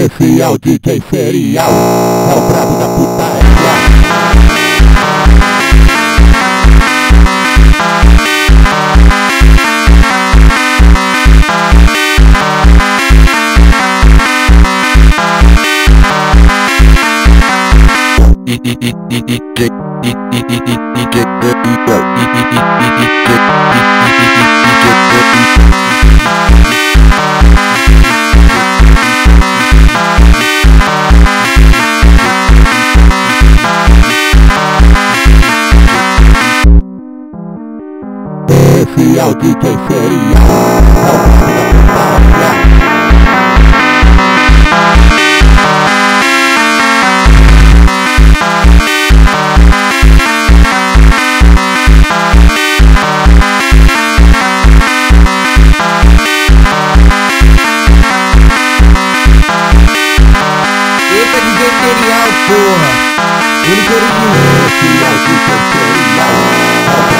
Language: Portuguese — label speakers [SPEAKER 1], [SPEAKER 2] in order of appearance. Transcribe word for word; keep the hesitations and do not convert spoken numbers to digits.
[SPEAKER 1] Esse é o D J Serial, é o brabo da putaria. Esse é o D J Serial, é o brabo da putaria.
[SPEAKER 2] Eita, D J Serial, porra! Único original.
[SPEAKER 1] Esse é o D J Serial.